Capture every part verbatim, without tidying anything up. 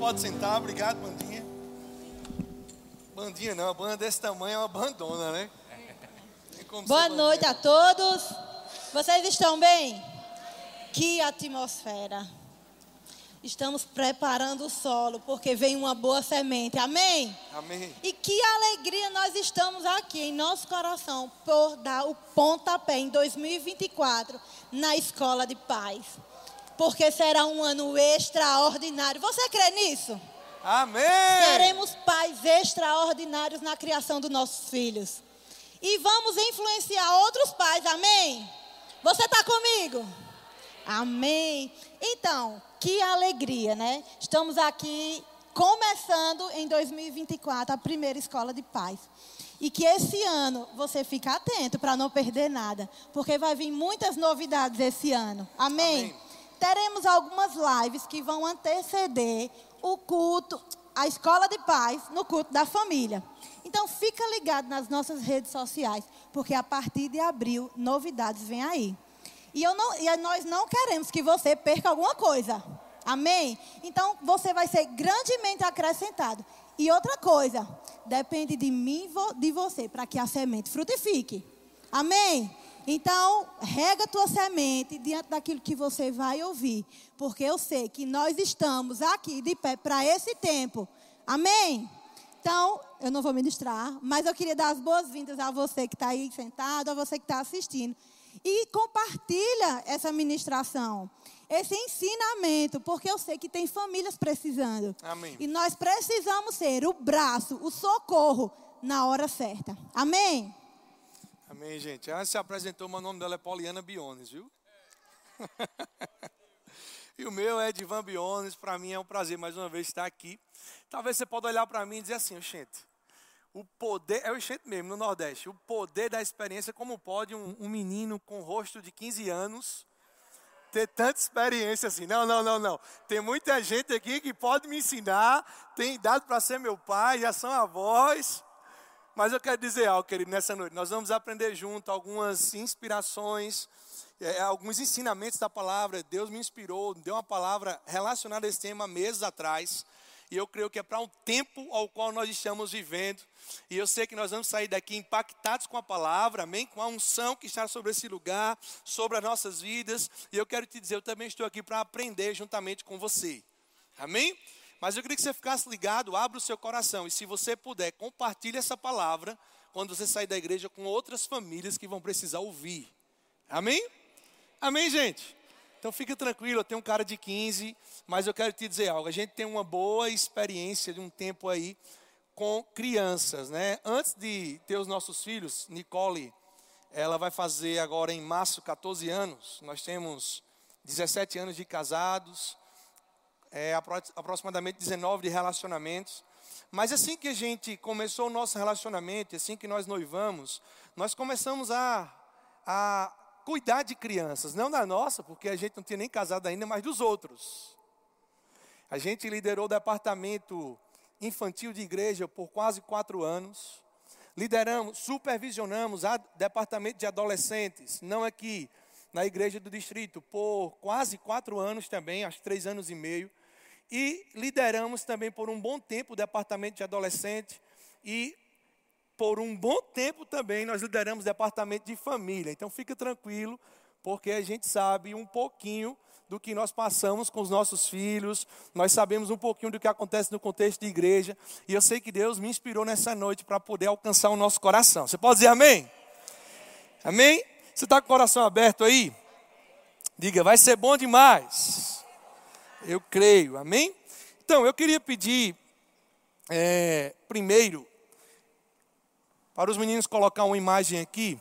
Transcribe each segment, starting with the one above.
Pode sentar, obrigado, bandinha. Bandinha não, a banda desse tamanho é uma bandona, né? Boa noite a todos. Vocês estão bem? Que atmosfera. Estamos preparando o solo, porque vem uma boa semente. Amém? Amém. E que alegria nós estamos aqui em nosso coração por dar o pontapé em dois mil e vinte e quatro na Escola de Paz. Porque será um ano extraordinário. Você crê nisso? Amém. Seremos pais extraordinários na criação dos nossos filhos. E vamos influenciar outros pais. Amém? Você está comigo? Amém. Então, que alegria, né? Estamos aqui começando em dois mil e vinte e quatro a primeira Escola de Paz. E que esse ano você fique atento para não perder nada. Porque vai vir muitas novidades esse ano. Amém? Amém. Teremos algumas lives que vão anteceder o culto, a Escola de Paz, no culto da família. Então, fica ligado nas nossas redes sociais, porque a partir de abril, novidades vêm aí. E, eu não, e nós não queremos que você perca alguma coisa. Amém? Então, você vai ser grandemente acrescentado. E outra coisa, depende de mim e de você, para que a semente frutifique. Amém? Então, rega a tua semente diante daquilo que você vai ouvir. Porque eu sei que nós estamos aqui de pé para esse tempo. Amém? Então, eu não vou ministrar, mas eu queria dar as boas-vindas a você que está aí sentado, a você que está assistindo. E compartilha essa ministração, esse ensinamento, porque eu sei que tem famílias precisando. Amém. E nós precisamos ser o braço, o socorro na hora certa. Amém? Amém, gente. Ela se apresentou, mas o nome dela é Poliana Biones, viu? E o meu é Divan Biones. Para mim é um prazer mais uma vez estar aqui. Talvez você possa olhar para mim e dizer assim, oxente, o poder, é o oxente mesmo, no Nordeste, o poder da experiência, como pode um, um menino com rosto de quinze anos ter tanta experiência assim? Não, não, não, não. Tem muita gente aqui que pode me ensinar, tem idade para ser meu pai, já são avós. Mas eu quero dizer algo, querido, nessa noite. Nós vamos aprender junto algumas inspirações, é, alguns ensinamentos da palavra. Deus me inspirou, deu uma palavra relacionada a esse tema meses atrás. E eu creio que é para um tempo ao qual nós estamos vivendo. E eu sei que nós vamos sair daqui impactados com a palavra, amém? Com a unção que está sobre esse lugar, sobre as nossas vidas. E eu quero te dizer, eu também estou aqui para aprender juntamente com você. Amém? Mas eu queria que você ficasse ligado, abra o seu coração. E se você puder, compartilhe essa palavra quando você sair da igreja com outras famílias que vão precisar ouvir. Amém? Amém, gente? Então fica tranquilo, eu tenho um cara de quinze, mas eu quero te dizer algo. A gente tem uma boa experiência de um tempo aí com crianças, né? Antes de ter os nossos filhos, Nicole, ela vai fazer agora em março catorze anos. Nós temos dezessete anos de casados. É, aproximadamente dezenove de relacionamentos. Mas assim que a gente começou o nosso relacionamento, assim que nós noivamos, nós começamos a, a cuidar de crianças. Não da nossa, porque a gente não tinha nem casado ainda, mas dos outros. A gente liderou o departamento infantil de igreja por quase quatro anos. Lideramos, supervisionamos o departamento de adolescentes, não aqui na igreja do distrito, por quase quatro anos também, acho que três anos e meio. E lideramos também por um bom tempo o departamento de adolescente. E por um bom tempo também nós lideramos o departamento de família. Então fica tranquilo, porque a gente sabe um pouquinho do que nós passamos com os nossos filhos. Nós sabemos um pouquinho do que acontece no contexto de igreja. E eu sei que Deus me inspirou nessa noite para poder alcançar o nosso coração. Você pode dizer amém? Amém? Você está com o coração aberto aí? Diga, vai ser bom demais. Eu creio, amém? Então, eu queria pedir, é, primeiro, para os meninos colocar uma imagem aqui.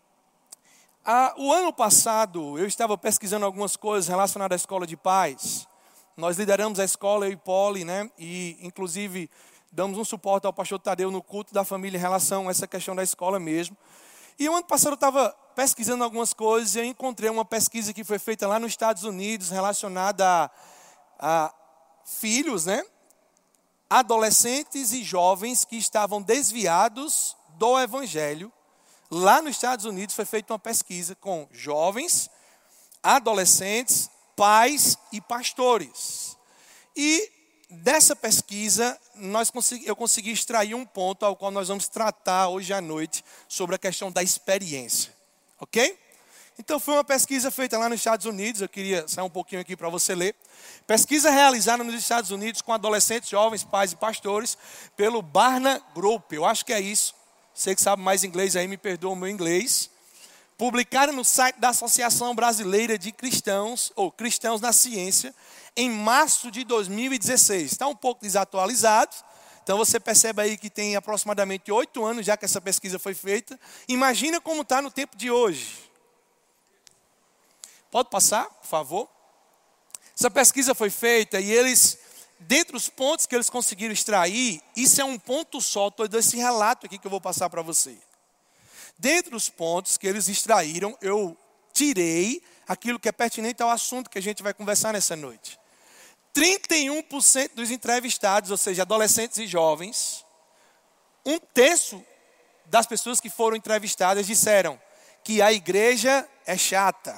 Ah, o ano passado, eu estava pesquisando algumas coisas relacionadas à Escola de Paz. Nós lideramos a escola, eu e Poli, né? E, inclusive, damos um suporte ao pastor Tadeu no culto da família em relação a essa questão da escola mesmo. E o ano passado eu estava pesquisando algumas coisas e eu encontrei uma pesquisa que foi feita lá nos Estados Unidos relacionada a, a filhos, né? Adolescentes e jovens que estavam desviados do Evangelho. Lá nos Estados Unidos foi feita uma pesquisa com jovens, adolescentes, pais e pastores. E dessa pesquisa, nós consegui, eu consegui extrair um ponto ao qual nós vamos tratar hoje à noite sobre a questão da experiência. Ok? Então, foi uma pesquisa feita lá nos Estados Unidos. Eu queria sair um pouquinho aqui para você ler. Pesquisa realizada nos Estados Unidos com adolescentes, jovens, pais e pastores, pelo Barna Group. Eu acho que é isso. Você que sabe mais inglês aí, me perdoa o meu inglês. Publicada no site da Associação Brasileira de Cristãos, ou Cristãos na Ciência, em março de dois mil e dezesseis. Está um pouco desatualizado. Então, você percebe aí que tem aproximadamente oito anos já que essa pesquisa foi feita. Imagina como está no tempo de hoje. Pode passar, por favor? Essa pesquisa foi feita e eles, dentre os pontos que eles conseguiram extrair, isso é um ponto só, todo esse relato aqui que eu vou passar para você. Dentre os pontos que eles extraíram, eu tirei aquilo que é pertinente ao assunto que a gente vai conversar nessa noite. trinta e um por cento dos entrevistados, ou seja, adolescentes e jovens, um terço das pessoas que foram entrevistadas disseram que a igreja é chata.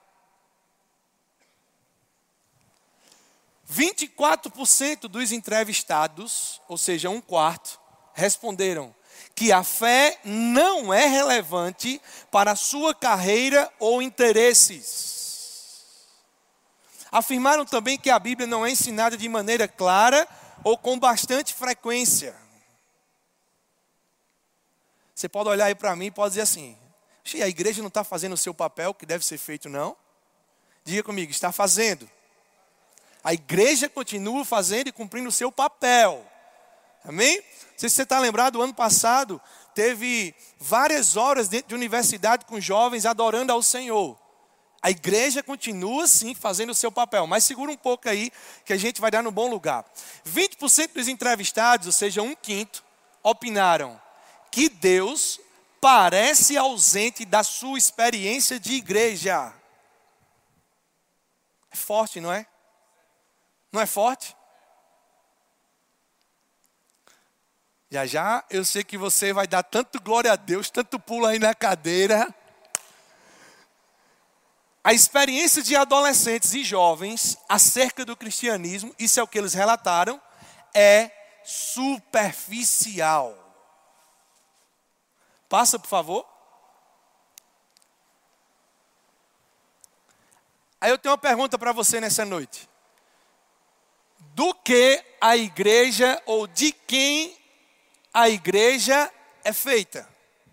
vinte e quatro por cento dos entrevistados, ou seja, um quarto, responderam que a fé não é relevante para a sua carreira ou interesses. Afirmaram também que a Bíblia não é ensinada de maneira clara ou com bastante frequência. Você pode olhar aí para mim e pode dizer assim: a igreja não está fazendo o seu papel que deve ser feito, não? Diga comigo, está fazendo. A igreja continua fazendo e cumprindo o seu papel. Amém? Não sei se você está lembrado, ano passado, teve várias horas dentro de universidade com jovens adorando ao Senhor. A igreja continua, sim, fazendo o seu papel. Mas segura um pouco aí, que a gente vai dar no bom lugar. vinte por cento dos entrevistados, ou seja, um quinto, opinaram que Deus parece ausente da sua experiência de igreja. É forte, não é? Não é forte? Já já eu sei que você vai dar tanto glória a Deus, tanto pulo aí na cadeira. A experiência de adolescentes e jovens acerca do cristianismo, isso é o que eles relataram, é superficial. Passa, por favor. Aí eu tenho uma pergunta para você nessa noite. Do que a igreja, ou de quem a igreja é feita?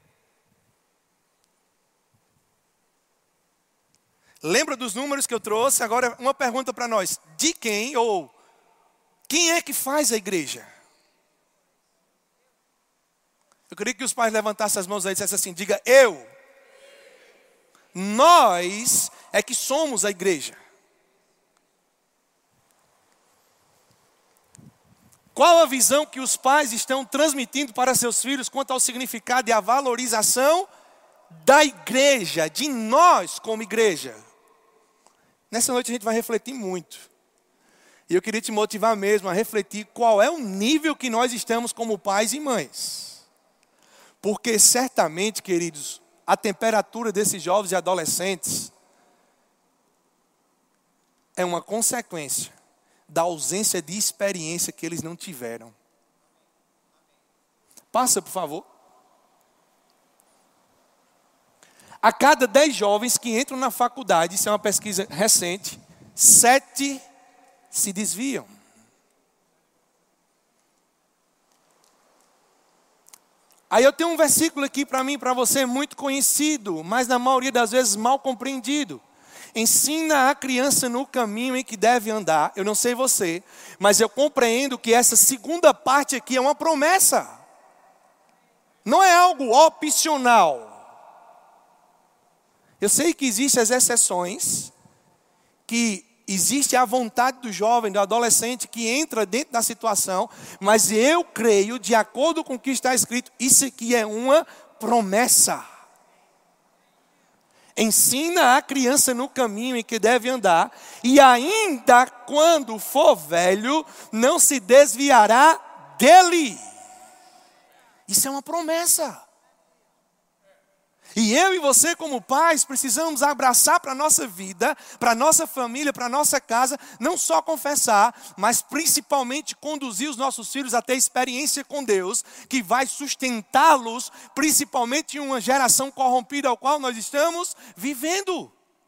Lembra dos números que eu trouxe? Agora uma pergunta para nós. De quem, ou quem é que faz a igreja? Eu queria que os pais levantassem as mãos aí e dissessem assim: diga eu. Nós é que somos a igreja. Qual a visão que os pais estão transmitindo para seus filhos quanto ao significado e à valorização da igreja, de nós como igreja? Nessa noite a gente vai refletir muito. E eu queria te motivar mesmo a refletir qual é o nível que nós estamos como pais e mães. Porque certamente, queridos, a temperatura desses jovens e adolescentes é uma consequência da ausência de experiência que eles não tiveram. Passa, por favor. A cada dez jovens que entram na faculdade, isso é uma pesquisa recente, sete se desviam. Aí eu tenho um versículo aqui para mim, para você, muito conhecido, mas na maioria das vezes mal compreendido. Ensina a criança no caminho em que deve andar. Eu não sei você, mas eu compreendo que essa segunda parte aqui é uma promessa. Não é algo opcional. Eu sei que existem as exceções, que existe a vontade do jovem, do adolescente que entra dentro da situação, mas eu creio, de acordo com o que está escrito, isso aqui é uma promessa. Ensina a criança no caminho em que deve andar, e ainda quando for velho, não se desviará dele. Isso é uma promessa. E eu e você, como pais, precisamos abraçar para a nossa vida, para a nossa família, para a nossa casa, não só confessar, mas principalmente conduzir os nossos filhos a ter experiência com Deus, que vai sustentá-los, principalmente em uma geração corrompida ao qual nós estamos vivendo.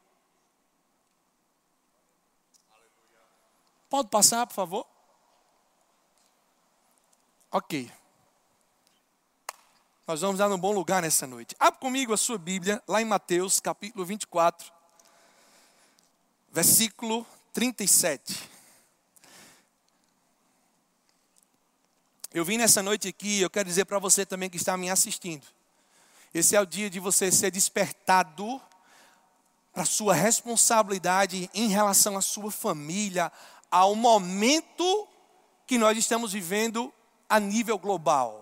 Pode passar, por favor? Ok. Nós vamos dar num bom lugar nessa noite. Abra comigo a sua Bíblia, lá em Mateus, capítulo vinte e quatro, versículo trinta e sete. Eu vim nessa noite aqui, eu quero dizer para você também que está me assistindo. Esse é o dia de você ser despertado para a sua responsabilidade em relação à sua família, ao momento que nós estamos vivendo a nível global.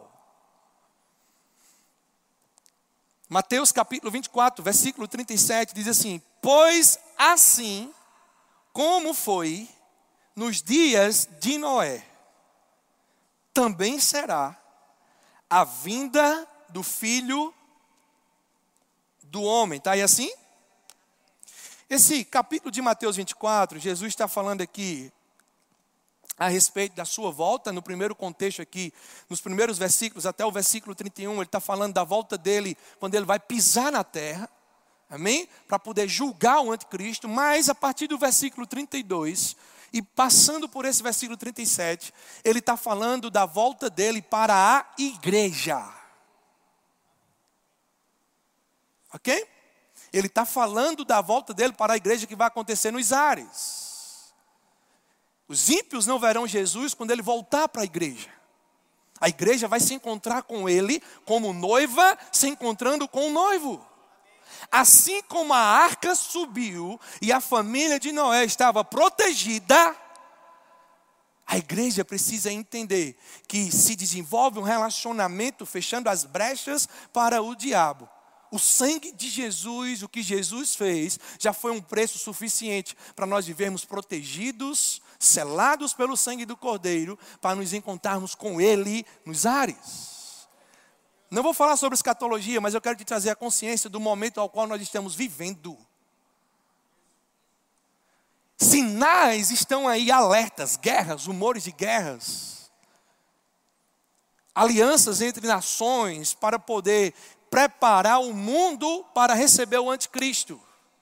Mateus capítulo vinte e quatro, versículo trinta e sete, diz assim: pois assim como foi nos dias de Noé, também será a vinda do Filho do Homem. Está aí assim? Esse capítulo de Mateus vinte e quatro, Jesus está falando aqui a respeito da sua volta, no primeiro contexto aqui, nos primeiros versículos, até o versículo trinta e um, ele está falando da volta dele, quando ele vai pisar na terra, amém? Para poder julgar o anticristo, mas a partir do versículo trinta e dois, e passando por esse versículo trinta e sete, ele está falando da volta dele para a igreja. Ok? Ele está falando da volta dele para a igreja que vai acontecer nos ares. Os ímpios não verão Jesus quando ele voltar para a igreja. A igreja vai se encontrar com ele como noiva se encontrando com o noivo. Assim como a arca subiu e a família de Noé estava protegida, a igreja precisa entender que se desenvolve um relacionamento fechando as brechas para o diabo. O sangue de Jesus, o que Jesus fez, já foi um preço suficiente para nós vivermos protegidos, selados pelo sangue do Cordeiro, para nos encontrarmos com Ele nos ares. Não vou falar sobre escatologia, mas eu quero te trazer a consciência do momento ao qual nós estamos vivendo. Sinais estão aí alertas, guerras, rumores de guerras. Alianças entre nações para poder preparar o mundo para receber o anticristo.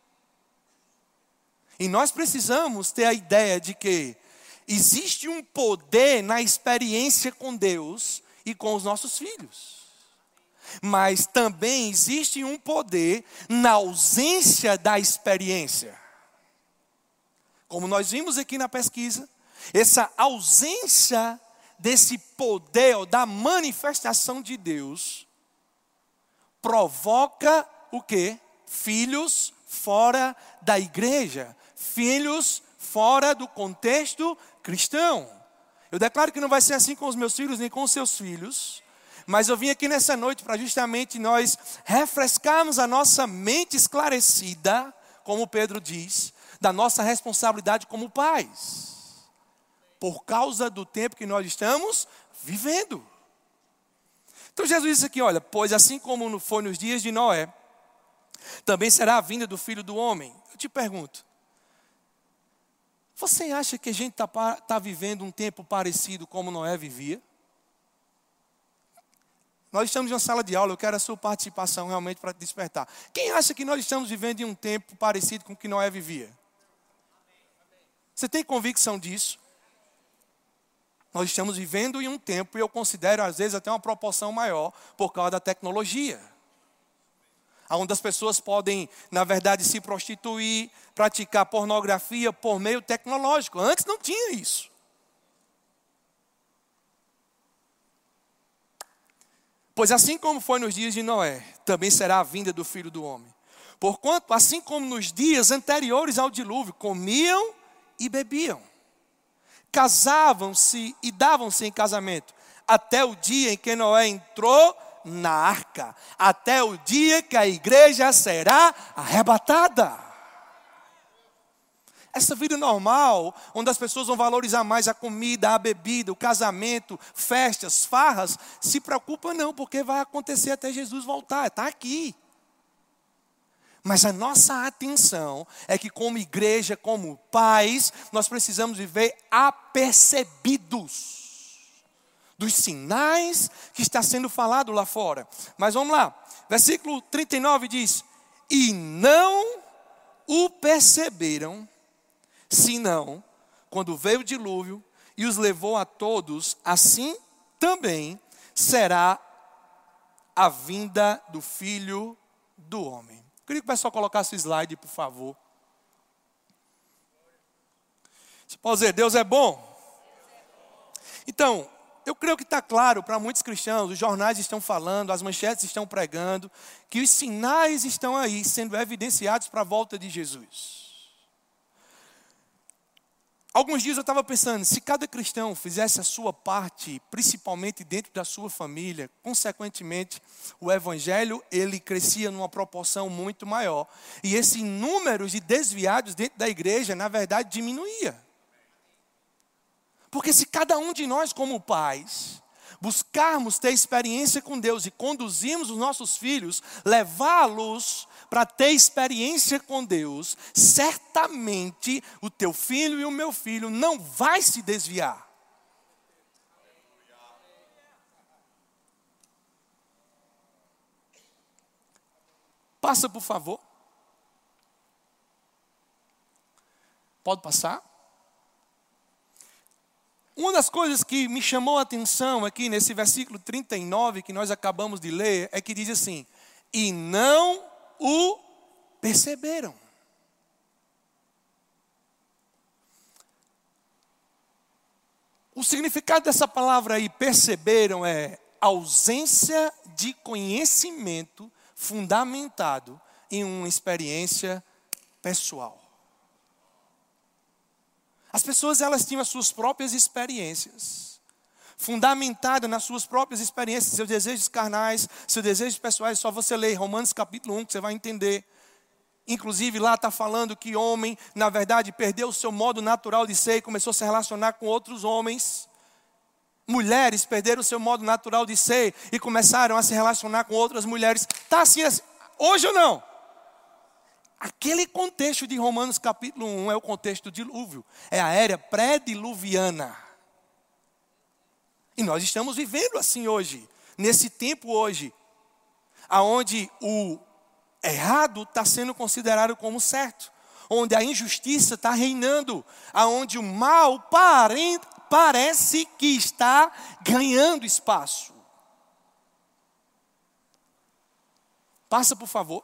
E nós precisamos ter a ideia de que existe um poder na experiência com Deus e com os nossos filhos. Mas também existe um poder na ausência da experiência. Como nós vimos aqui na pesquisa, essa ausência desse poder ou da manifestação de Deus provoca o quê? Filhos fora da igreja, filhos fora do contexto cristão. Eu declaro que não vai ser assim com os meus filhos nem com os seus filhos, mas eu vim aqui nessa noite para justamente nós refrescarmos a nossa mente esclarecida, como Pedro diz, da nossa responsabilidade como pais, por causa do tempo que nós estamos vivendo. Então Jesus disse aqui, olha, pois assim como foi nos dias de Noé, também será a vinda do Filho do Homem. Eu te pergunto, você acha que a gente está tá vivendo um tempo parecido como Noé vivia? Nós estamos em uma sala de aula, eu quero a sua participação realmente para te despertar. Quem acha que nós estamos vivendo em um tempo parecido com o que Noé vivia? Você tem convicção disso? Nós estamos vivendo em um tempo, e eu considero às vezes até uma proporção maior, por causa da tecnologia. Onde as pessoas podem, na verdade, se prostituir, praticar pornografia por meio tecnológico. Antes não tinha isso. Pois assim como foi nos dias de Noé, também será a vinda do Filho do Homem. Porquanto, assim como nos dias anteriores ao dilúvio, comiam e bebiam, casavam-se e davam-se em casamento, até o dia em que Noé entrou na arca, até o dia que a igreja será arrebatada. Essa vida normal, onde as pessoas vão valorizar mais a comida, a bebida, o casamento, festas, farras, se preocupa não, porque vai acontecer até Jesus voltar, está aqui. Mas a nossa atenção é que como igreja, como pais, nós precisamos viver apercebidos dos sinais que está sendo falado lá fora. Mas vamos lá, versículo trinta e nove diz: e não o perceberam, senão quando veio o dilúvio e os levou a todos, assim também será a vinda do Filho do Homem. Eu queria que o pessoal colocasse o slide, por favor. Você pode dizer, Deus é bom? Então, eu creio que está claro para muitos cristãos, os jornais estão falando, as manchetes estão pregando, que os sinais estão aí sendo evidenciados para a volta de Jesus. Alguns dias eu estava pensando, se cada cristão fizesse a sua parte, principalmente dentro da sua família, consequentemente, o evangelho, ele crescia numa proporção muito maior. E esse número de desviados dentro da igreja, na verdade, diminuía. Porque se cada um de nós, como pais, buscarmos ter experiência com Deus e conduzirmos os nossos filhos, levá-los para ter experiência com Deus, certamente o teu filho e o meu filho não vai se desviar. Passa, por favor. Pode passar? Uma das coisas que me chamou a atenção aqui nesse versículo trinta e nove que nós acabamos de ler, é que diz assim: e não o perceberam. O significado dessa palavra aí, perceberam, é ausência de conhecimento fundamentado em uma experiência pessoal. As pessoas, elas tinham as suas próprias experiências, fundamentadas nas suas próprias experiências, seus desejos carnais, seus desejos pessoais. Só você ler Romanos capítulo um que você vai entender. Inclusive lá está falando que homem, na verdade, perdeu o seu modo natural de ser e começou a se relacionar com outros homens. Mulheres perderam o seu modo natural de ser e começaram a se relacionar com outras mulheres. Está assim, assim, hoje ou não? Aquele contexto de Romanos capítulo um é o contexto do dilúvio. É a era pré-diluviana. E nós estamos vivendo assim hoje, nesse tempo hoje, aonde o errado está sendo considerado como certo, onde a injustiça está reinando, aonde o mal pare, parece que está ganhando espaço. Passa, por favor.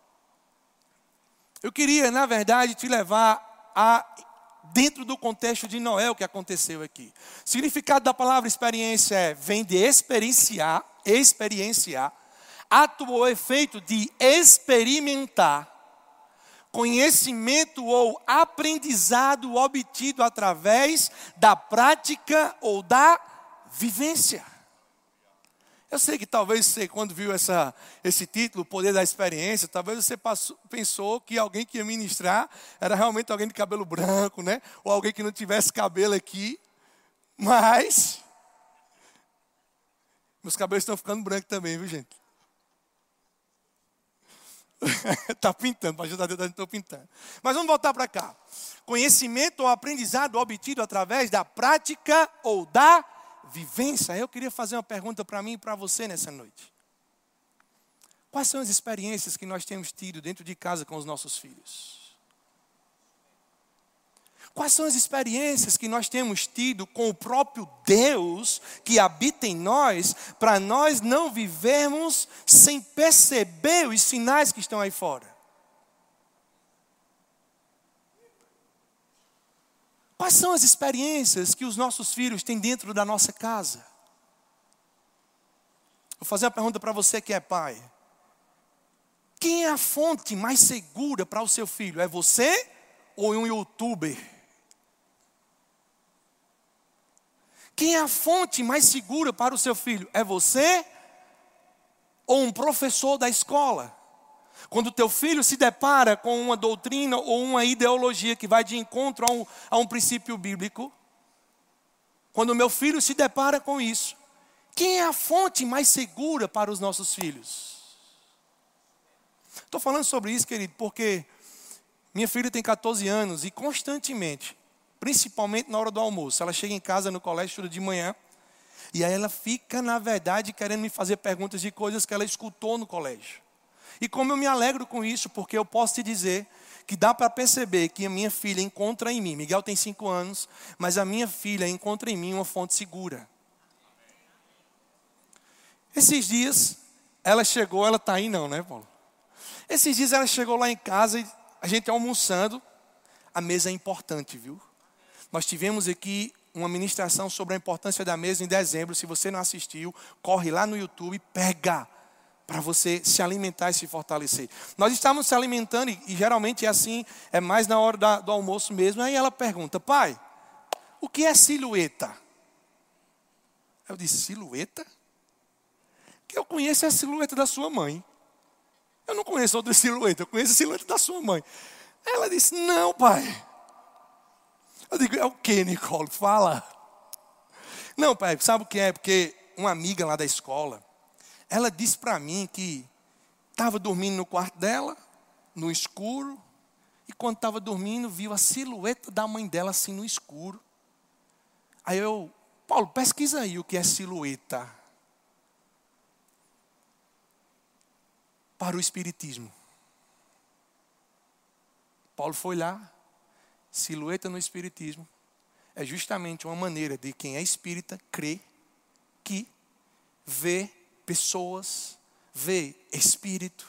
Eu queria, na verdade, te levar a dentro do contexto de Noé, o que aconteceu aqui. O significado da palavra experiência é, vem de experienciar, experienciar, ato ou efeito de experimentar, conhecimento ou aprendizado obtido através da prática ou da vivência. Eu sei que talvez você, quando viu essa, esse título, o poder da experiência, talvez você passou, pensou que alguém que ia ministrar era realmente alguém de cabelo branco, né? Ou alguém que não tivesse cabelo aqui. Mas, meus cabelos estão ficando brancos também, viu, gente? Está pintando, para ajudar a Deus, estou pintando. Mas vamos voltar para cá. Conhecimento ou aprendizado obtido através da prática ou da vivência. Eu queria fazer uma pergunta para mim e para você nessa noite. Quais são as experiências que nós temos tido dentro de casa com os nossos filhos? Quais são as experiências que nós temos tido com o próprio Deus que habita em nós, para nós não vivermos sem perceber os sinais que estão aí fora? Quais são as experiências que os nossos filhos têm dentro da nossa casa? Vou fazer uma pergunta para você que é pai. Quem é a fonte mais segura para o seu filho? É você ou um youtuber? Quem é a fonte mais segura para o seu filho? É você ou um professor da escola? Quando o teu filho se depara com uma doutrina ou uma ideologia que vai de encontro a um, a um princípio bíblico, quando o meu filho se depara com isso, quem é a fonte mais segura para os nossos filhos? Estou falando sobre isso, querido, porque minha filha tem catorze anos e constantemente, principalmente na hora do almoço, ela chega em casa no colégio tudo de manhã, e aí ela fica, na verdade, querendo me fazer perguntas de coisas que ela escutou no colégio. E como eu me alegro com isso, porque eu posso te dizer que dá para perceber que a minha filha encontra em mim, Miguel tem cinco anos, mas a minha filha encontra em mim uma fonte segura. Esses dias, ela chegou, ela está aí não, né, Paulo? Esses dias ela chegou lá em casa e a gente almoçando, a mesa é importante, viu? Nós tivemos aqui uma ministração sobre a importância da mesa em dezembro. Se você não assistiu, corre lá no YouTube, pega para você se alimentar e se fortalecer. Nós estávamos se alimentando e, e geralmente é assim, é mais na hora da, do almoço mesmo. Aí ela pergunta, pai, o que é silhueta? Eu disse, silhueta? Que eu conheço é a silhueta da sua mãe. Eu não conheço outra silhueta, eu conheço a silhueta da sua mãe. Ela disse, não, pai. Eu digo, é o que, Nicole? Fala. Não, pai, sabe o que é? Porque uma amiga lá da escola, ela disse para mim que estava dormindo no quarto dela, no escuro, e quando estava dormindo, viu a silhueta da mãe dela assim no escuro. Aí eu, Paulo, pesquisa aí o que é silhueta. Para o espiritismo. Paulo foi lá, silhueta no espiritismo é justamente uma maneira de quem é espírita crer que vê pessoas, vê espírito,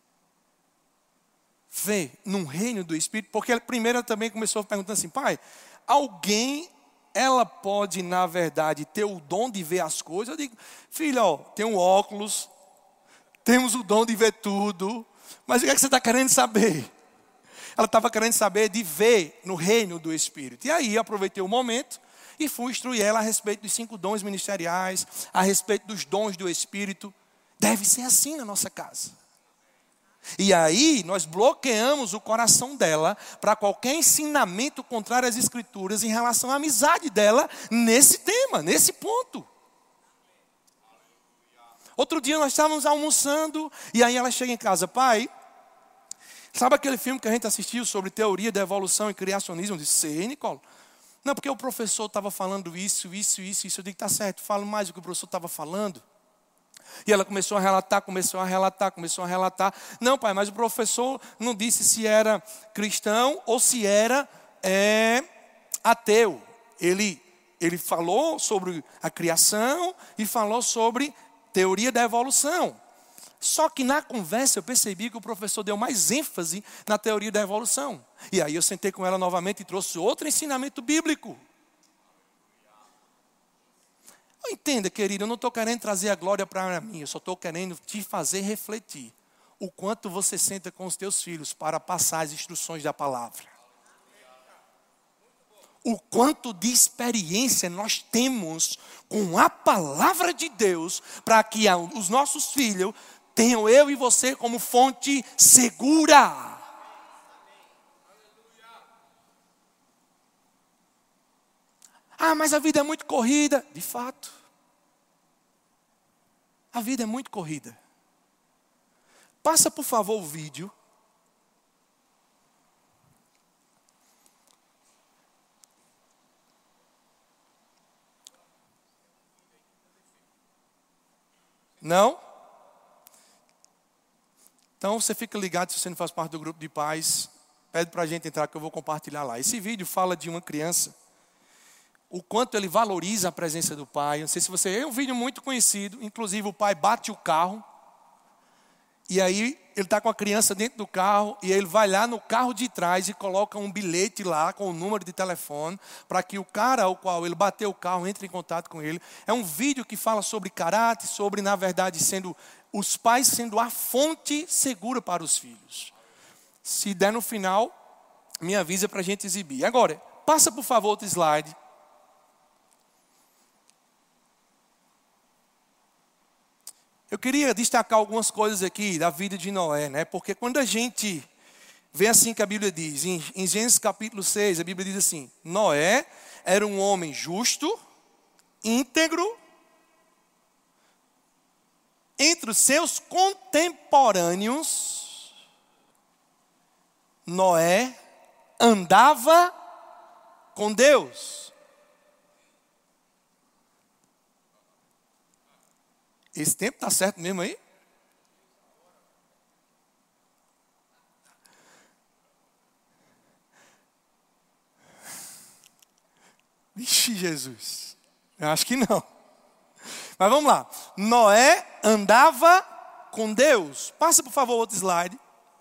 vê num reino do espírito, porque a primeira também começou perguntando assim, pai, alguém, ela pode na verdade ter o dom de ver as coisas? Eu digo, filha, ó, tem um óculos, temos o dom de ver tudo, mas o que é que você está querendo saber? Ela estava querendo saber de ver no reino do Espírito. E aí aproveitei o momento e fui instruir ela a respeito dos cinco dons ministeriais, a respeito dos dons do Espírito. Deve ser assim na nossa casa. E aí nós bloqueamos o coração dela para qualquer ensinamento contrário às Escrituras em relação à amizade dela nesse tema, nesse ponto. Outro dia nós estávamos almoçando e aí ela chega em casa, pai, sabe aquele filme que a gente assistiu sobre teoria da evolução e criacionismo? Eu disse, sei, Nicole. Não, porque o professor estava falando isso, isso, isso, isso. Eu digo, tá certo, fala mais do que o professor estava falando. E ela começou a relatar, começou a relatar, começou a relatar. Não, pai, mas o professor não disse se era cristão ou se era é, ateu. Ele, ele falou sobre a criação e falou sobre teoria da evolução. Só que na conversa eu percebi que o professor deu mais ênfase na teoria da evolução. E aí eu sentei com ela novamente e trouxe outro ensinamento bíblico. Entenda, querido, eu não estou querendo trazer a glória para mim, eu só estou querendo te fazer refletir o quanto você senta com os teus filhos para passar as instruções da palavra. O quanto de experiência nós temos com a palavra de Deus para que os nossos filhos tenham eu e você como fonte segura. Ah, mas a vida é muito corrida. De fato. A vida é muito corrida. Passa, por favor, o vídeo. Não? Então você fica ligado, se você não faz parte do grupo de pais, pede para a gente entrar que eu vou compartilhar lá. Esse vídeo fala de uma criança, o quanto ele valoriza a presença do pai. Não sei se você... É um vídeo muito conhecido, inclusive o pai bate o carro, e aí ele está com a criança dentro do carro, e ele vai lá no carro de trás e coloca um bilhete lá com o número de telefone, para que o cara ao qual ele bateu o carro entre em contato com ele. É um vídeo que fala sobre caráter, sobre, na verdade, sendo os pais sendo a fonte segura para os filhos. Se der no final, me avisa para a gente exibir. Agora, passa por favor outro slide. Eu queria destacar algumas coisas aqui da vida de Noé, né? Porque quando a gente vê assim que a Bíblia diz, em, em Gênesis capítulo seis, a Bíblia diz assim, Noé era um homem justo, íntegro, entre os seus contemporâneos, Noé andava com Deus. Esse tempo está certo mesmo aí? Vixe, Jesus. Eu acho que não. Mas vamos lá. Noé andava com Deus. Passa, por favor, outro slide.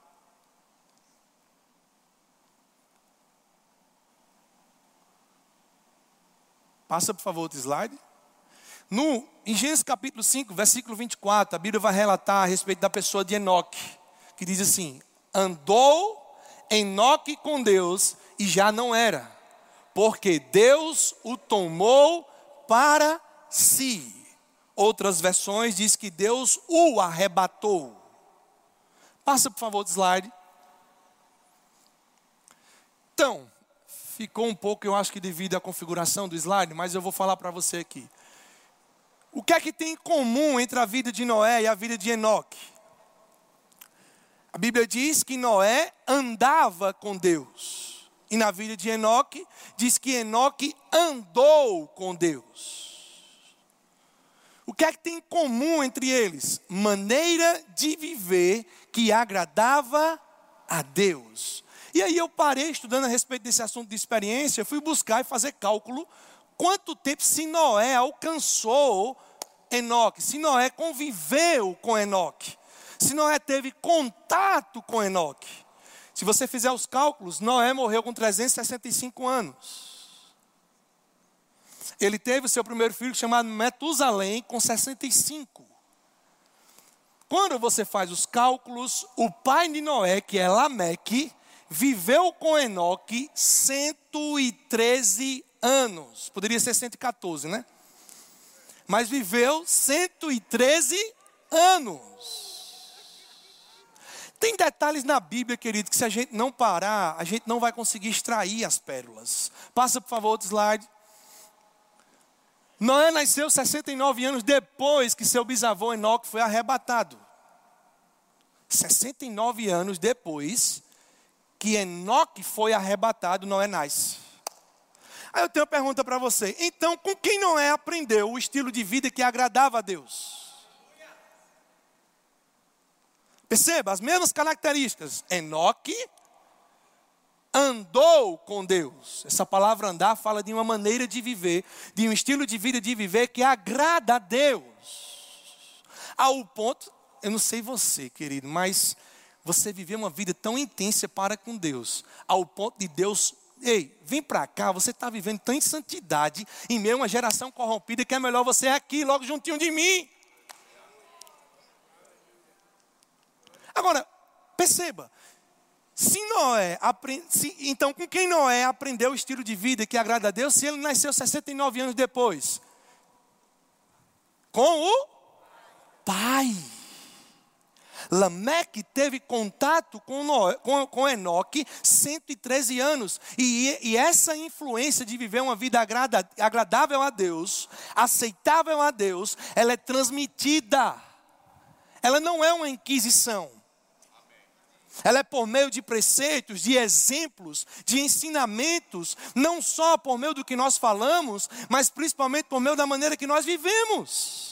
Passa, por favor, outro slide. No, em Gênesis capítulo cinco, versículo vinte e quatro, a Bíblia vai relatar a respeito da pessoa de Enoque, que diz assim: andou Enoque com Deus e já não era, porque Deus o tomou para si. Outras versões diz que Deus o arrebatou. Passa, por favor, o slide. Então, ficou um pouco, eu acho que devido à configuração do slide, mas eu vou falar para você aqui. O que é que tem em comum entre a vida de Noé e a vida de Enoque? A Bíblia diz que Noé andava com Deus. E na vida de Enoque, diz que Enoque andou com Deus. O que é que tem em comum entre eles? Maneira de viver que agradava a Deus. E aí eu parei estudando a respeito desse assunto de experiência, fui buscar e fazer cálculo quanto tempo se Noé alcançou Enoque, se Noé conviveu com Enoque, se Noé teve contato com Enoque. Se você fizer os cálculos, Noé morreu com trezentos e sessenta e cinco anos. Ele teve o seu primeiro filho chamado Metusalém com sessenta e cinco. Quando você faz os cálculos, o pai de Noé, que é Lameque, viveu com Enoque cento e treze anos. Poderia ser cento e quatorze, né? Mas viveu cento e treze anos. Tem detalhes na Bíblia, querido, que se a gente não parar, a gente não vai conseguir extrair as pérolas. Passa, por favor, outro slide. Noé nasceu sessenta e nove anos depois que seu bisavô Enoque foi arrebatado. sessenta e nove anos depois que Enoque foi arrebatado, Noé nasce. Aí eu tenho uma pergunta para você. Então, com quem Noé aprendeu o estilo de vida que agradava a Deus? Perceba, as mesmas características. Enoque andou com Deus. Essa palavra andar fala de uma maneira de viver, de um estilo de vida de viver que agrada a Deus. Ao ponto, eu não sei você, querido, mas você viveu uma vida tão intensa para com Deus, ao ponto de Deus, ei, vem para cá, você está vivendo tão em santidade, em meio a uma geração corrompida, que é melhor você aqui, logo juntinho de mim. Agora, perceba, se Noé, se, então com quem Noé aprendeu o estilo de vida que agrada a Deus, se ele nasceu sessenta e nove anos depois? Com o pai. Lameque teve contato com, Noé, com, com Enoque cento e treze anos. E, e essa influência de viver uma vida agrada, agradável a Deus, aceitável a Deus, ela é transmitida. Ela não é uma inquisição. Ela é por meio de preceitos, de exemplos, de ensinamentos, não só por meio do que nós falamos, mas principalmente por meio da maneira que nós vivemos.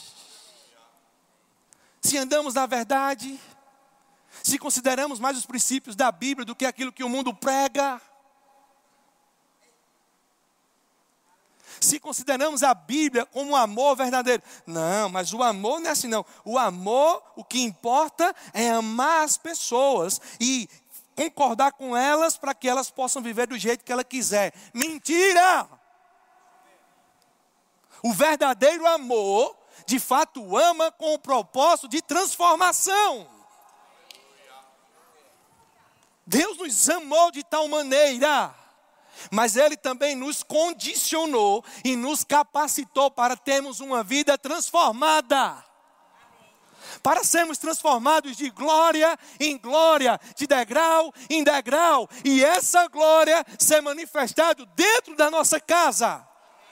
Se andamos na verdade, se consideramos mais os princípios da Bíblia do que aquilo que o mundo prega, se consideramos a Bíblia como um amor verdadeiro. Não, mas o amor não é assim não. O amor, o que importa é amar as pessoas e concordar com elas para que elas possam viver do jeito que ela quiser. Mentira! O verdadeiro amor, de fato, ama com o propósito de transformação. Deus nos amou de tal maneira, mas Ele também nos condicionou e nos capacitou para termos uma vida transformada. Para sermos transformados de glória em glória, de degrau em degrau. E essa glória ser manifestada dentro da nossa casa.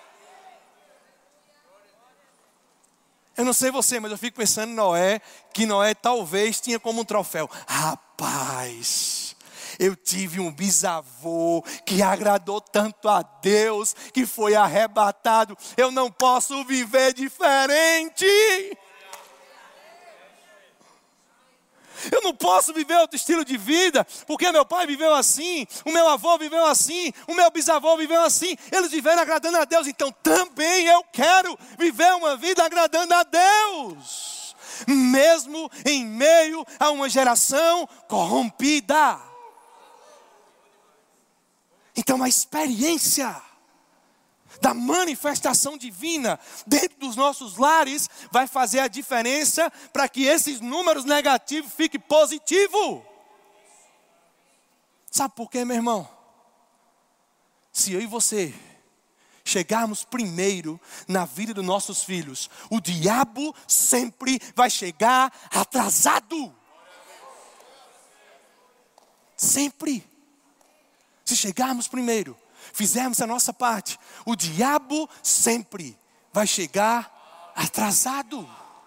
Eu não sei você, mas eu fico pensando em Noé, que Noé talvez tinha como um troféu. Rapaz, Eu tive um bisavô que agradou tanto a Deus, que foi arrebatado. Eu não posso viver diferente. Eu não posso viver outro estilo de vida, porque meu pai viveu assim, o meu avô viveu assim, o meu bisavô viveu assim. Eles viveram agradando a Deus, então também eu quero viver uma vida agradando a Deus, mesmo em meio a uma geração corrompida. Então a experiência da manifestação divina dentro dos nossos lares vai fazer a diferença para que esses números negativos fiquem positivos. Sabe por quê, meu irmão? Se eu e você chegarmos primeiro na vida dos nossos filhos, o diabo sempre vai chegar atrasado. Sempre. Se chegarmos primeiro, fizermos a nossa parte, o diabo sempre vai chegar atrasado.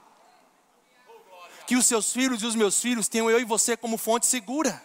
Que os seus filhos e os meus filhos tenham eu e você como fonte segura.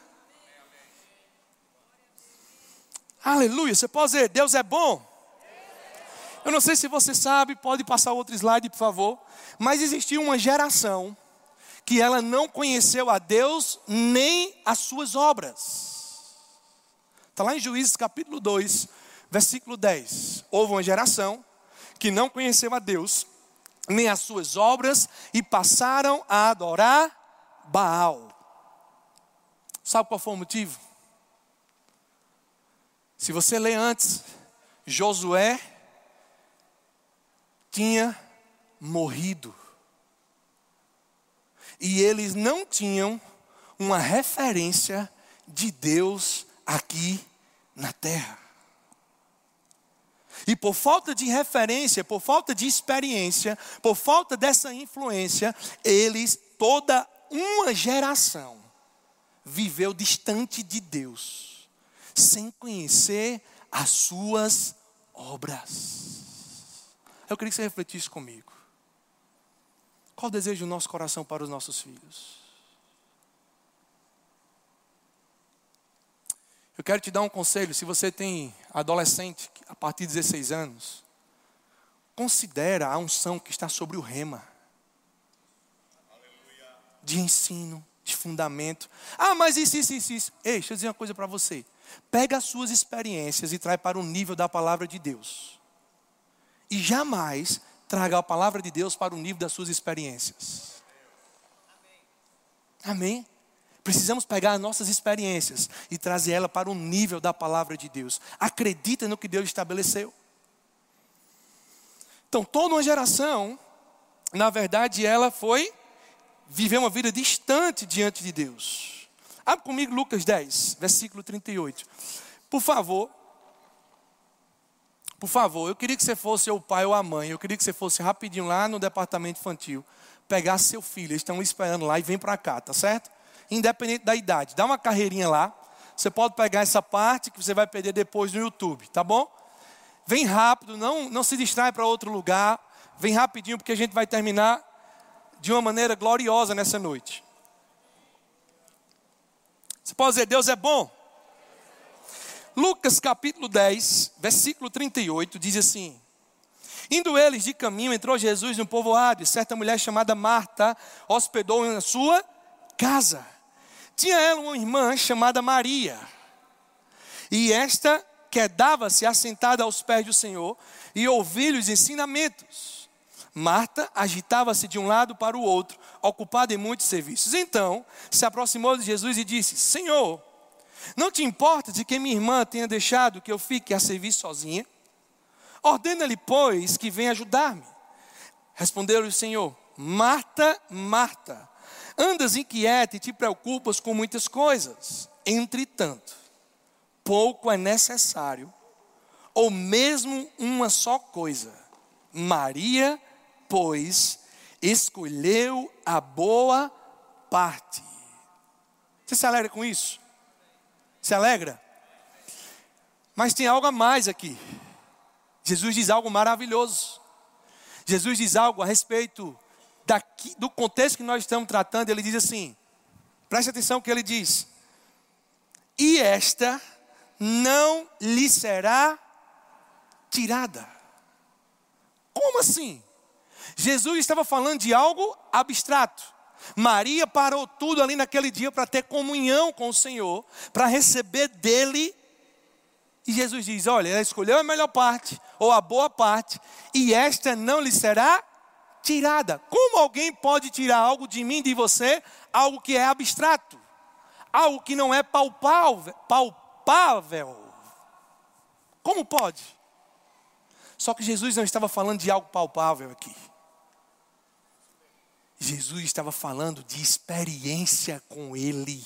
Aleluia, você pode dizer, Deus é bom. Eu não sei se você sabe, pode passar outro slide, por favor. Mas existiu uma geração que ela não conheceu a Deus nem as suas obras. Está lá em Juízes capítulo dois, versículo dez. Houve uma geração que não conheceu a Deus, nem as suas obras, e passaram a adorar Baal. Sabe qual foi o motivo? Se você ler antes, Josué tinha morrido. E eles não tinham uma referência de Deus aqui na terra. E por falta de referência, por falta de experiência, por falta dessa influência, eles, toda uma geração, viveu distante de Deus, sem conhecer as suas obras. Eu queria que você refletisse comigo. Qual o desejo do nosso coração para os nossos filhos? Eu quero te dar um conselho, se você tem adolescente a partir de dezesseis anos, considera a unção que está sobre o rema. De ensino, de fundamento. Ah, mas isso, isso, isso, isso. Ei, deixa eu dizer uma coisa para você. Pega as suas experiências e traz para o nível da palavra de Deus. E jamais traga a palavra de Deus para o nível das suas experiências. Amém? Precisamos pegar as nossas experiências e trazer ela para o nível da palavra de Deus. Acredita no que Deus estabeleceu. Então, toda uma geração, na verdade, ela foi viver uma vida distante diante de Deus. Abre comigo Lucas dez, versículo trinta e oito. Por favor, por favor, eu queria que você fosse o pai ou a mãe. Eu queria que você fosse rapidinho lá no departamento infantil, pegar seu filho, eles estão esperando lá e vem para cá, tá certo? Independente da idade, dá uma carreirinha lá. Você pode pegar essa parte que você vai perder depois no YouTube, tá bom? Vem rápido, não, não se distrai para outro lugar. Vem rapidinho porque a gente vai terminar de uma maneira gloriosa nessa noite. Você pode dizer, Deus é bom? Lucas capítulo dez, versículo trinta e oito, diz assim: indo eles de caminho, entrou Jesus no povoado, e certa mulher chamada Marta hospedou na sua casa. Tinha ela uma irmã chamada Maria, e esta quedava-se assentada aos pés do Senhor e ouvia-lhe os ensinamentos. Marta agitava-se de um lado para o outro, ocupada em muitos serviços. Então se aproximou de Jesus e disse: Senhor, não te importa de que minha irmã tenha deixado que eu fique a servir sozinha? Ordena-lhe, pois, que venha ajudar-me. Respondeu-lhe o Senhor: Marta, Marta, andas inquieta e te preocupas com muitas coisas. Entretanto, pouco é necessário, ou mesmo uma só coisa. Maria, pois, escolheu a boa parte. Você se alegra com isso? Se alegra? Mas tem algo a mais aqui. Jesus diz algo maravilhoso. Jesus diz algo a respeito daqui, do contexto que nós estamos tratando. Ele diz assim, preste atenção no que ele diz: e esta não lhe será tirada. Como assim? Jesus estava falando de algo abstrato. Maria parou tudo ali naquele dia para ter comunhão com o Senhor, para receber dele. E Jesus diz, olha, ela escolheu a melhor parte, ou a boa parte, e esta não lhe será tirada. Como alguém pode tirar algo de mim, de você, algo que é abstrato? Algo que não é palpável, palpável. Como pode? Só que Jesus não estava falando de algo palpável aqui. Jesus estava falando de experiência com Ele.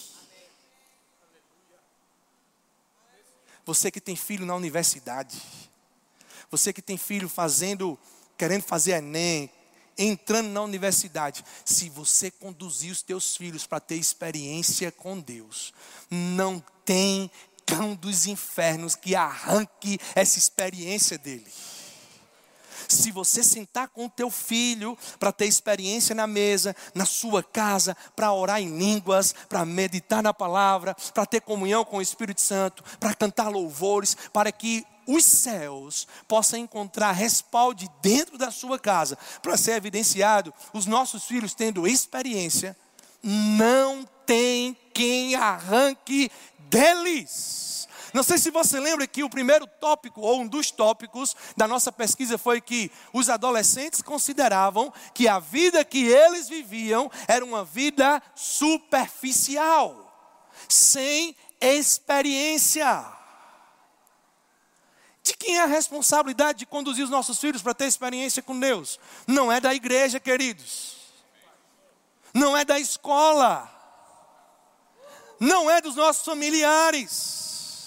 Você que tem filho na universidade, você que tem filho fazendo, querendo fazer Enem, entrando na universidade, se você conduzir os teus filhos para ter experiência com Deus, não tem cão dos infernos que arranque essa experiência dele. Se você sentar com o teu filho para ter experiência na mesa, na sua casa, para orar em línguas, para meditar na palavra, para ter comunhão com o Espírito Santo, para cantar louvores, para que os céus possam encontrar respaldo dentro da sua casa, para ser evidenciado, os nossos filhos tendo experiência, não tem quem arranque deles. Não sei se você lembra que o primeiro tópico, ou um dos tópicos da nossa pesquisa foi que os adolescentes consideravam que a vida que eles viviam era uma vida superficial, sem experiência. De quem é a responsabilidade de conduzir os nossos filhos para ter experiência com Deus? Não é da igreja, queridos. Não é da escola. Não é dos nossos familiares.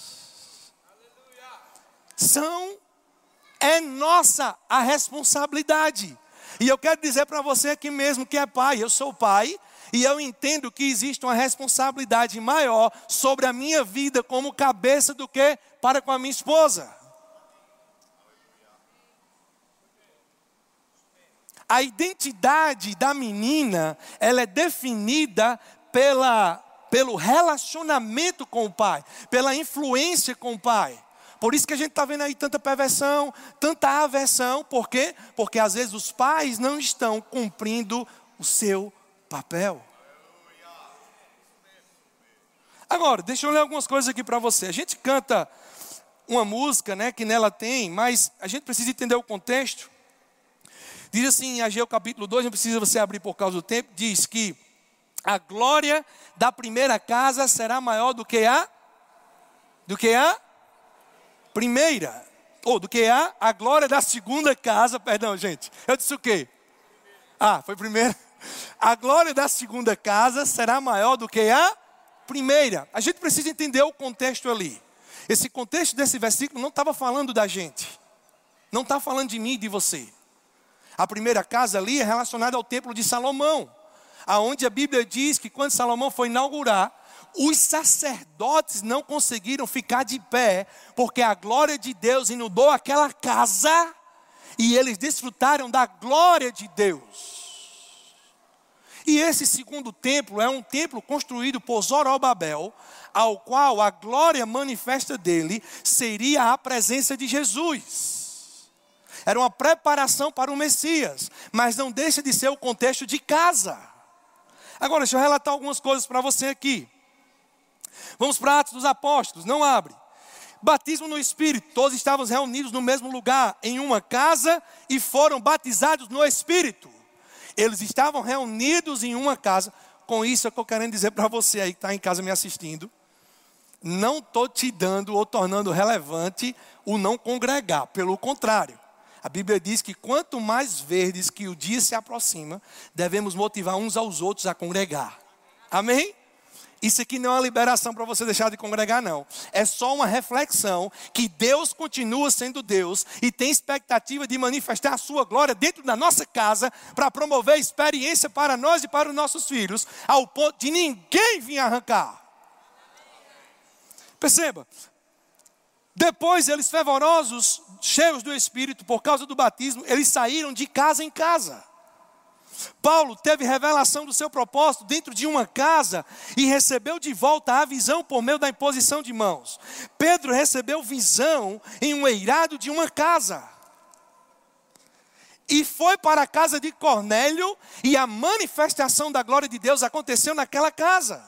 São, é nossa a responsabilidade. E eu quero dizer para você aqui mesmo que é pai, eu sou pai, e eu entendo que existe uma responsabilidade maior sobre a minha vida como cabeça do que para com a minha esposa. A identidade da menina, ela é definida pela, pelo relacionamento com o pai, pela influência com o pai. Por isso que a gente está vendo aí tanta perversão, tanta aversão. Por quê? Porque às vezes os pais não estão cumprindo o seu papel. Agora, deixa eu ler algumas coisas aqui para você. A gente canta uma música, né, que nela tem, mas a gente precisa entender o contexto. Diz assim em Ageu capítulo dois, não precisa você abrir por causa do tempo, diz que a glória da primeira casa será maior do que a... Do que a... primeira, ou do que a, a glória da segunda casa, perdão gente, eu disse o quê? Ah, foi primeira. A glória da segunda casa será maior do que a primeira. A gente precisa entender o contexto ali. Esse contexto desse versículo não estava falando da gente, não está falando de mim e de você. A primeira casa ali é relacionada ao templo de Salomão, aonde a Bíblia diz que quando Salomão foi inaugurar, os sacerdotes não conseguiram ficar de pé, porque a glória de Deus inundou aquela casa, e eles desfrutaram da glória de Deus. E esse segundo templo é um templo construído por Zorobabel, ao qual a glória manifesta dele seria a presença de Jesus. Era uma preparação para o Messias, mas não deixa de ser o contexto de casa. Agora, deixa eu relatar algumas coisas para você aqui. Vamos para Atos dos Apóstolos, não abre. Batismo no Espírito, todos estávamos reunidos no mesmo lugar, em uma casa, e foram batizados no Espírito. Eles estavam reunidos em uma casa. Com isso é que eu quero dizer para você aí que está em casa me assistindo. Não estou te dando ou tornando relevante o não congregar, pelo contrário. A Bíblia diz que quanto mais verdes que o dia se aproxima, devemos motivar uns aos outros a congregar. Amém? Isso aqui não é uma liberação para você deixar de congregar, não. É só uma reflexão que Deus continua sendo Deus e tem expectativa de manifestar a sua glória dentro da nossa casa para promover experiência para nós e para os nossos filhos, ao ponto de ninguém vir arrancar. Perceba, depois eles fervorosos, cheios do Espírito, por causa do batismo, eles saíram de casa em casa. Paulo teve revelação do seu propósito dentro de uma casa e recebeu de volta a visão por meio da imposição de mãos. Pedro recebeu visão em um eirado de uma casa. E foi para a casa de Cornélio e a manifestação da glória de Deus aconteceu naquela casa.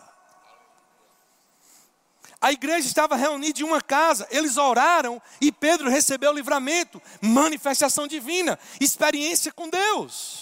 A igreja estava reunida em uma casa, eles oraram e Pedro recebeu livramento, manifestação divina, experiência com Deus.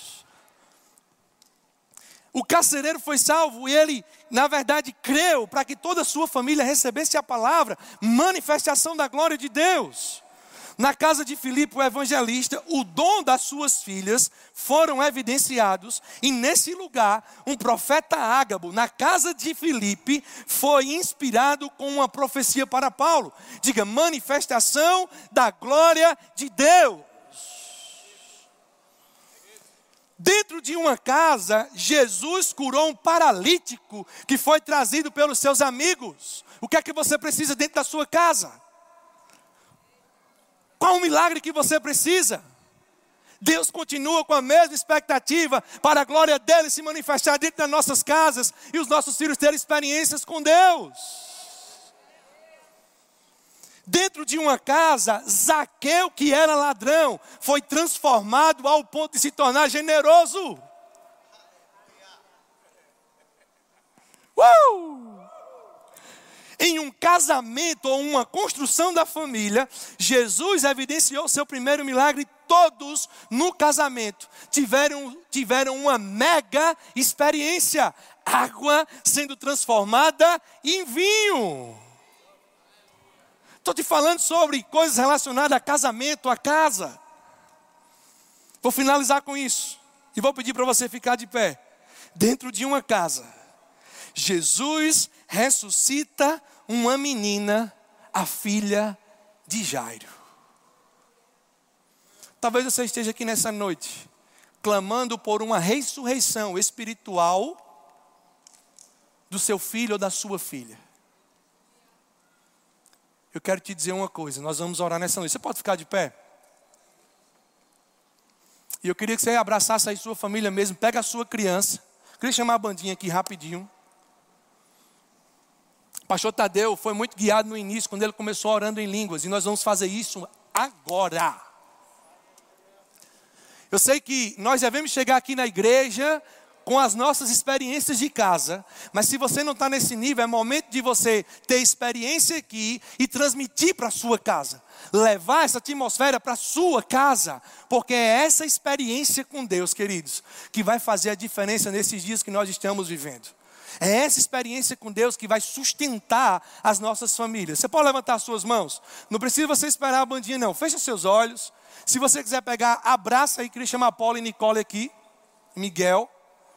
O carcereiro foi salvo e ele, na verdade, creu para que toda a sua família recebesse a palavra, manifestação da glória de Deus. Na casa de Filipe, o evangelista, o dom das suas filhas foram evidenciados. E nesse lugar, um profeta Ágabo, na casa de Filipe, foi inspirado com uma profecia para Paulo. Diga, manifestação da glória de Deus. Dentro de uma casa, Jesus curou um paralítico que foi trazido pelos seus amigos. O que é que você precisa dentro da sua casa? Qual o milagre que você precisa? Deus continua com a mesma expectativa para a glória dele se manifestar dentro das nossas casas e os nossos filhos terem experiências com Deus. Dentro de uma casa, Zaqueu, que era ladrão, foi transformado ao ponto de se tornar generoso. Uh! Em um casamento ou uma construção da família, Jesus evidenciou seu primeiro milagre. Todos no casamento tiveram, tiveram uma mega experiência. Água sendo transformada em vinho. Estou te falando sobre coisas relacionadas a casamento, a casa. Vou finalizar com isso. E vou pedir para você ficar de pé. Dentro de uma casa, Jesus ressuscita uma menina, a filha de Jairo. Talvez você esteja aqui nessa noite, clamando por uma ressurreição espiritual do seu filho ou da sua filha. Eu quero te dizer uma coisa, nós vamos orar nessa noite. Você pode ficar de pé? E eu queria que você abraçasse aí sua família mesmo. Pega a sua criança. Eu queria chamar a bandinha aqui rapidinho. O pastor Tadeu foi muito guiado no início, quando ele começou orando em línguas. E nós vamos fazer isso agora. Eu sei que nós devemos chegar aqui na igreja com as nossas experiências de casa, mas se você não está nesse nível, é momento de você ter experiência aqui e transmitir para a sua casa, levar essa atmosfera para a sua casa, porque é essa experiência com Deus, queridos, que vai fazer a diferença nesses dias que nós estamos vivendo. É essa experiência com Deus que vai sustentar as nossas famílias. Você pode levantar as suas mãos? Não precisa você esperar a bandinha não, fecha seus olhos. Se você quiser pegar, abraça aí, queria chamar Paulo e Nicole aqui, Miguel.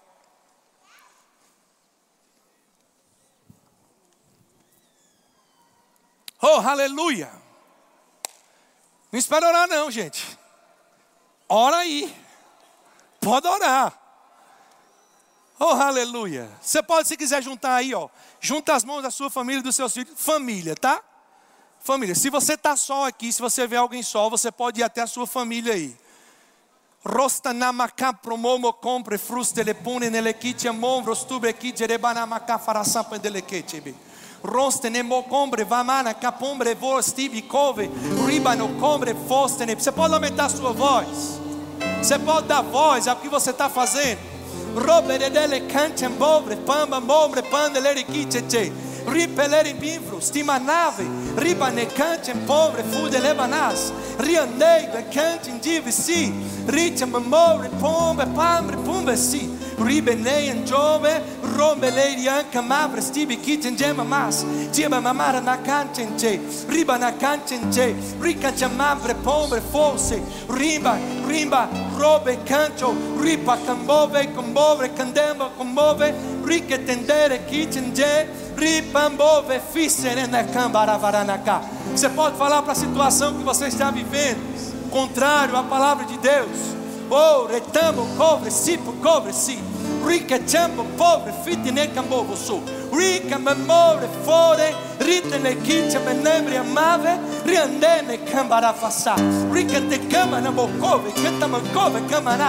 Oh, aleluia. Não espera orar não, gente. Ora aí. Pode orar. Oh, aleluia. Você pode, se quiser, juntar aí, ó. Junta as mãos da sua família e dos seus filhos. Família, tá? Família. Se você está só aqui, se você vê alguém só, você pode ir até a sua família aí. Rosta namaka promomo compre fruste lepune nelekitia monvros tubre kije rebanamaka farasapa deleketibi. Roste nemo combre vamana capombre vostibi cove ribano combre fostene. Você pode aumentar a sua voz. Você pode dar voz ao que você está fazendo. Robere dele cante embobre pamba mombre pandeleri kicheche. Ripeleri bivro stima nave ribane cante embobre fude lebanas. Rianei be cante indivisi. Richa memore pombe pambre pumbe si. Ribenei en jove rombe lei anche mabre stibi kitten gema mas. Tiba mamara na cancenche. Riba na cancenche. Rica chamambre pombre fosse. Riba riba robe cancho. Ripa cambove combove candembo combove. Rica tendere kitten je. Ripambove fissere na cambara varanaka. Você pode falar para a situação que você está vivendo, contrário à palavra de Deus. Oh, retamo, cobre, sipo, cobre, si. Rica chambo, pobre, fitine cambovo su. Rica memore, fore, ritene kicha, benembre, amave, riandene cambara fassa. Rica te cama na bocove, cantama cove, camaras.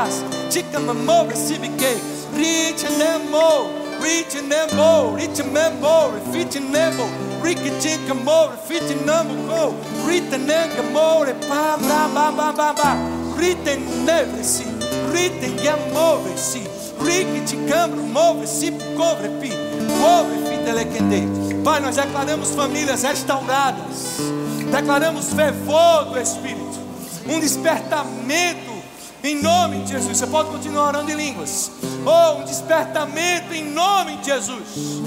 chica mamou, receive que, rich nemo, rich nemo, rich memo, refit nemo, rich chica mo, refit nemo, go, rita nega mo, pa ba ba ba ba ba, rita never see, rita gamove see, rich chica move see, cobre pi, cobre fit telequende. Pai, nós declaramos famílias restauradas, declaramos fervor do Espírito, um despertamento em nome de Jesus. Você pode continuar orando em línguas. Oh, um despertamento em nome de Jesus.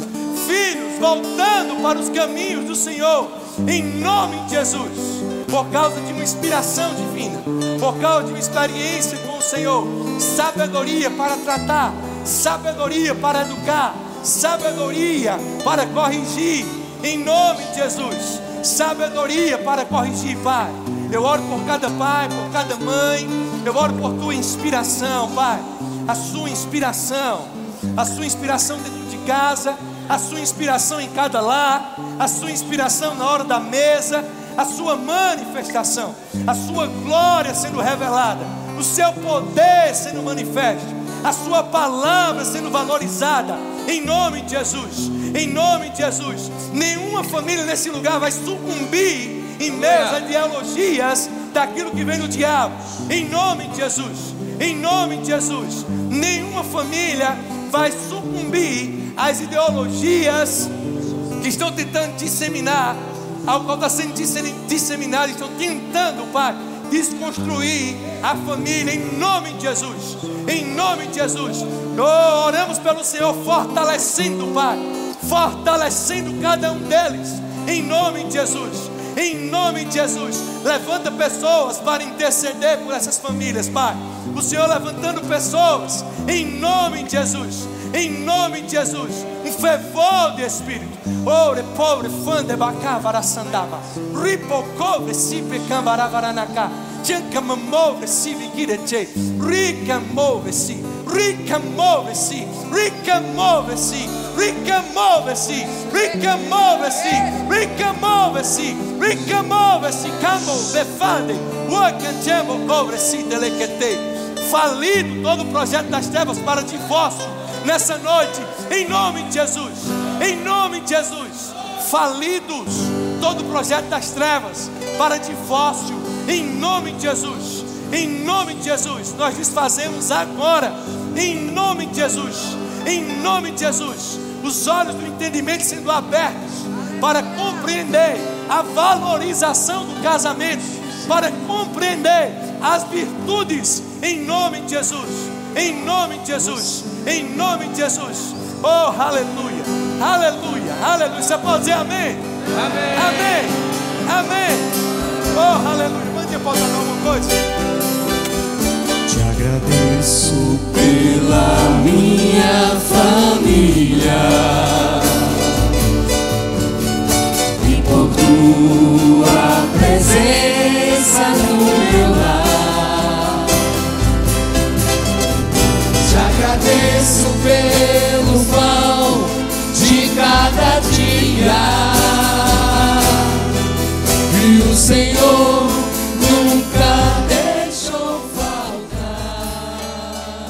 Filhos voltando para os caminhos do Senhor, em nome de Jesus, por causa de uma inspiração divina, por causa de uma experiência com o Senhor. Sabedoria para tratar, sabedoria para educar, sabedoria para corrigir, em nome de Jesus. Sabedoria para corrigir, Pai. Eu oro por cada pai, por cada mãe. Eu oro por tua inspiração, Pai. A sua inspiração, a sua inspiração dentro de casa, a sua inspiração em cada lar, a sua inspiração na hora da mesa, a sua manifestação, a sua glória sendo revelada, o seu poder sendo manifesto, a sua palavra sendo valorizada, em nome de Jesus, em nome de Jesus. Nenhuma família nesse lugar vai sucumbir em meio às ideologias daquilo que vem do diabo, em nome de Jesus, em nome de Jesus. Nenhuma família vai sucumbir às ideologias que estão tentando disseminar, ao qual está sendo disseminado, estão tentando, Pai, desconstruir a família, em nome de Jesus, em nome de Jesus. Oh, oramos pelo Senhor, fortalecendo, Pai, fortalecendo cada um deles, em nome de Jesus, em nome de Jesus. Levanta pessoas para interceder por essas famílias, Pai. O Senhor levantando pessoas, em nome de Jesus, em nome de Jesus. Um fervor de Espírito. Ore, pobre, fã de bacavara sandaba, ripocobre, si pecambara varanacá, janca mamove, si vigireche, rica move-se, rica move-se, rica move-se, rica move-se, rica move-se, rica move-se, rica move-se, camo, defande, uacancemo, cobre-se, delequete. Falido todo o projeto das trevas para divórcio nessa noite, em nome de Jesus, em nome de Jesus. Falidos todo o projeto das trevas para divórcio, em nome de Jesus, em nome de Jesus. Nós desfazemos agora, em nome de Jesus, em nome de Jesus, os olhos do entendimento sendo abertos para compreender a valorização do casamento, para compreender as virtudes, em nome de Jesus, em nome de Jesus, em nome de Jesus. Oh, aleluia, aleluia, aleluia. Você pode dizer amém? Amém. Amém, amém. Oh, aleluia. Mande pode falar alguma coisa? Te agradeço pela minha família e por tua presença no meu lar. Te agradeço pelo pão de cada dia, e o Senhor nunca deixou faltar.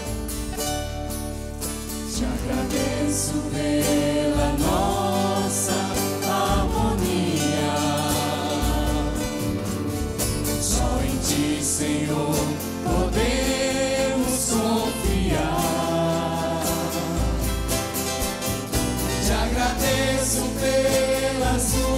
Te agradeço pela nossa harmonia. Só em ti, Senhor, podemos confiar. Te agradeço pela sua